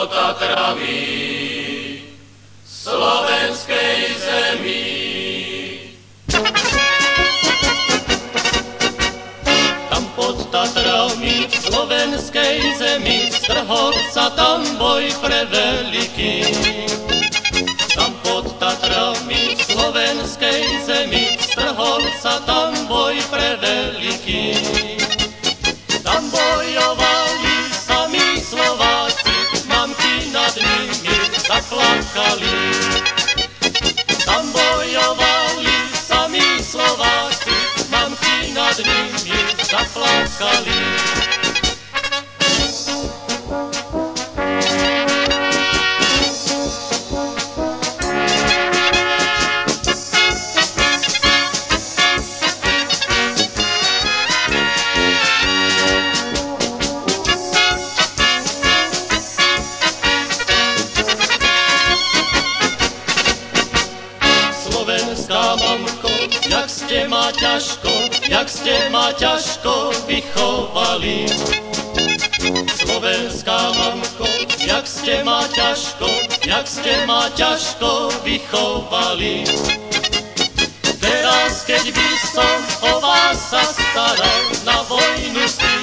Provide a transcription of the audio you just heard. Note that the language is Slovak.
pod Tatrami, slovenskej zemi. Tam pod Tatrami, v slovenskej zemi, strhol sa tam boj preveliký. Tam pod Tatrami, v slovenskej zemi, strhol sa tam boj preveliký. Tam bojovali sami Slováci, mamky nad nimi zaplakali. Tam bojovali sami Slováci, mamky nad nimi zaplakali. Slovenská mamko, jak ste ma ťažko vychovali. Slovenská mamko, jak ste ma ťažko vychovali. Teraz, keď by som o vás sa staral, na vojnu si